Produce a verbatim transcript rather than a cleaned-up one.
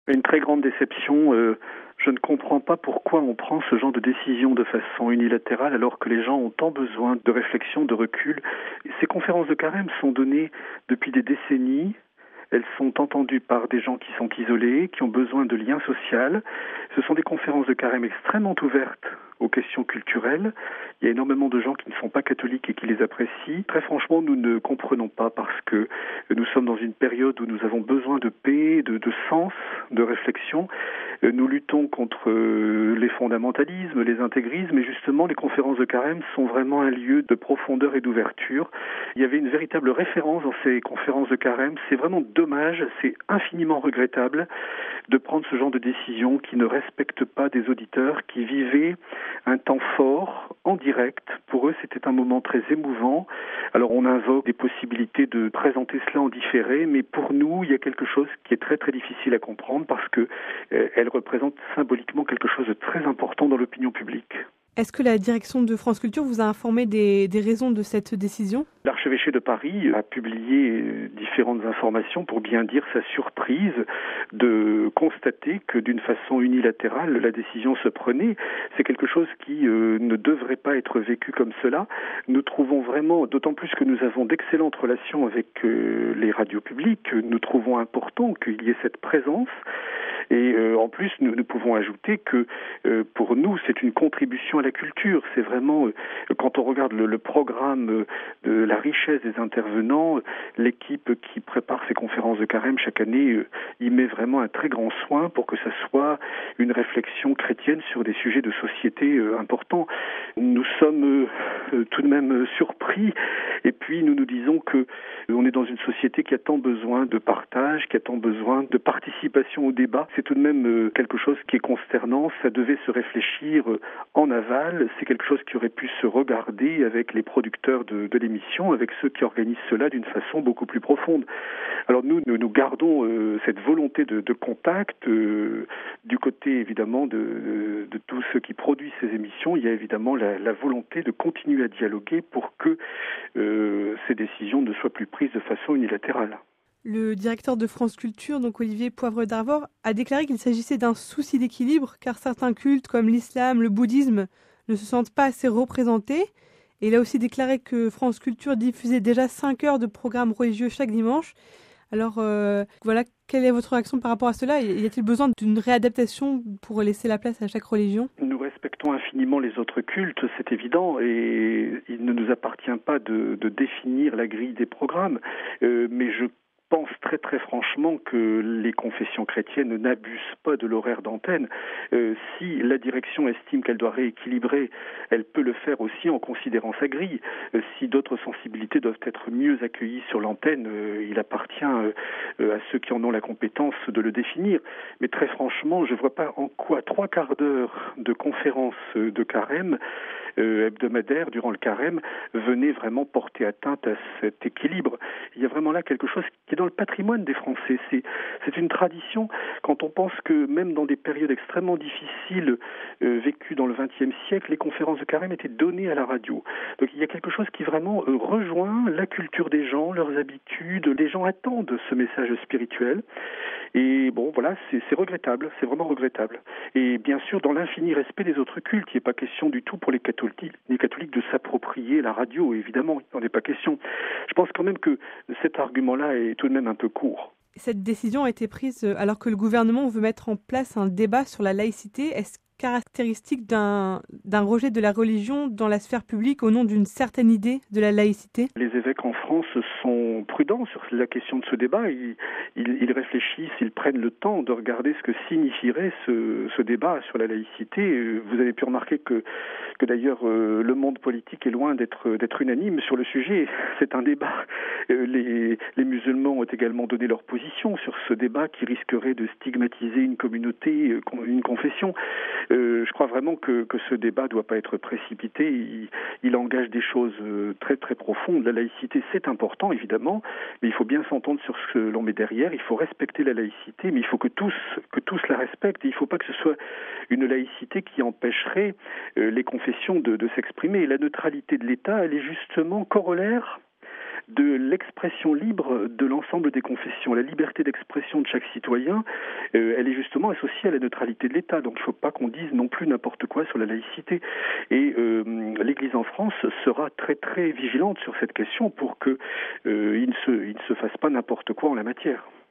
Une très grande déception. Euh, je ne comprends pas pourquoi on prend ce genre de décision de façon unilatérale alors que les gens ont tant besoin de réflexion, de recul. Ces conférences de carême sont données depuis des décennies. Elles sont entendues par des gens qui sont isolés, qui ont besoin de liens sociaux. Ce sont des conférences de carême extrêmement ouvertes aux questions culturelles. Il y a énormément de gens qui ne sont pas catholiques et qui les apprécient. Très franchement, nous ne comprenons pas parce que nous sommes dans une période où nous avons besoin de paix, de, de sens, de réflexion. Nous luttons contre les fondamentalismes, les intégrismes, et justement, les conférences de carême sont vraiment un lieu de profondeur et d'ouverture. Il y avait une véritable référence dans ces conférences de carême. C'est vraiment dommage, c'est infiniment regrettable de prendre ce genre de décision qui ne respecte pas des auditeurs qui vivaient un temps fort, en direct. Pour eux, c'était un moment très émouvant. Alors, on invoque des possibilités de présenter cela en différé, mais pour nous, il y a quelque chose qui est très très difficile à comprendre parce que euh, elle représente symboliquement quelque chose de très important dans l'opinion publique. Est-ce que la direction de France Culture vous a informé des, des raisons de cette décision ? L'archevêché de Paris a publié différentes informations pour bien dire sa surprise de constater que d'une façon unilatérale, la décision se prenait. C'est quelque chose qui euh, ne devrait pas être vécu comme cela. Nous trouvons vraiment, d'autant plus que nous avons d'excellentes relations avec euh, les radios publiques, nous trouvons important qu'il y ait cette présence. Et euh, en plus, nous, nous pouvons ajouter que euh, pour nous, c'est une contribution à la culture. C'est vraiment, euh, quand on regarde le, le programme euh, de la richesse des intervenants, euh, l'équipe qui prépare ces conférences de carême chaque année, euh, y met vraiment un très grand soin pour que ça soit une réflexion chrétienne sur des sujets de société euh, importants. Nous sommes euh, tout de même euh, surpris et puis nous nous disons que euh, on est dans une société qui a tant besoin de partage, qui a tant besoin de participation au débat. C'est tout de même euh, quelque chose qui est consternant. Ça devait se réfléchir euh, en aval. C'est quelque chose qui aurait pu se regarder avec les producteurs de, de l'émission, avec ceux qui organisent cela d'une façon beaucoup plus profonde. Alors nous, nous, nous gardons euh, cette volonté de, de contact euh, du côté évidemment de, de tous ceux qui produisent ces émissions. Il y a évidemment la, la volonté de continuer à dialoguer pour que euh, ces décisions ne soient plus prises de façon unilatérale. Le directeur de France Culture, donc Olivier Poivre d'Arvor, a déclaré qu'il s'agissait d'un souci d'équilibre car certains cultes comme l'islam, le bouddhisme ne se sentent pas assez représentés. Et il a aussi déclaré que France Culture diffusait déjà cinq heures de programmes religieux chaque dimanche. Alors euh, voilà, quelle est votre réaction par rapport à cela ? Y a-t-il besoin d'une réadaptation pour laisser la place à chaque religion ? Nous respectons infiniment les autres cultes, c'est évident, et il ne nous appartient pas de, de définir la grille des programmes, euh, mais je Je pense très très franchement que les confessions chrétiennes n'abusent pas de l'horaire d'antenne. Euh, si la direction estime qu'elle doit rééquilibrer, elle peut le faire aussi en considérant sa grille. Euh, si d'autres sensibilités doivent être mieux accueillies sur l'antenne, euh, il appartient euh, à ceux qui en ont la compétence de le définir. Mais très franchement, je ne vois pas en quoi trois quarts d'heure de conférences de carême Euh, hebdomadaire durant le carême venait vraiment porter atteinte à cet équilibre. Il y a vraiment là quelque chose qui est dans le patrimoine des Français. C'est, c'est une tradition quand on pense que même dans des périodes extrêmement difficiles euh, vécues dans le vingtième siècle, les conférences de carême étaient données à la radio. Donc il y a quelque chose qui vraiment euh, rejoint la culture des gens, leurs habitudes. Les gens attendent ce message spirituel. Et bon, voilà, c'est, c'est regrettable, c'est vraiment regrettable. Et bien sûr, dans l'infini respect des autres cultes, il n'est pas question du tout pour les catholiques, les catholiques de s'approprier la radio, évidemment, il n'en est pas question. Je pense quand même que cet argument-là est tout de même un peu court. Cette décision a été prise alors que le gouvernement veut mettre en place un débat sur la laïcité. Est-ce caractéristique d'un, d'un rejet de la religion dans la sphère publique au nom d'une certaine idée de la laïcité ? Les évêques en France sont prudents sur la question de ce débat. Ils, ils, ils réfléchissent, ils prennent le temps de regarder ce que signifierait ce, ce débat sur la laïcité. Vous avez pu remarquer que, que d'ailleurs euh, le monde politique est loin d'être, d'être unanime sur le sujet. C'est un débat. Euh, les, les musulmans ont également donné leur position sur ce débat qui risquerait de stigmatiser une communauté, une confession. Euh, je crois vraiment que, que ce débat ne doit pas être précipité. Il, il engage des choses très très profondes. La laïcité, c'est important, évidemment, mais il faut bien s'entendre sur ce que l'on met derrière. Il faut respecter la laïcité, mais il faut que tous, que tous la respectent. Et il ne faut pas que ce soit une laïcité qui empêcherait euh, les confessions de, de s'exprimer. La neutralité de l'État, elle est justement corollaire de l'expression libre de l'ensemble des confessions. La liberté d'expression de chaque citoyen, euh, elle est justement associée à la neutralité de l'État. Donc il ne faut pas qu'on dise non plus n'importe quoi sur la laïcité. Et euh, l'Église en France sera très très vigilante sur cette question pour qu'il euh, ne se, il ne se fasse pas n'importe quoi en la matière.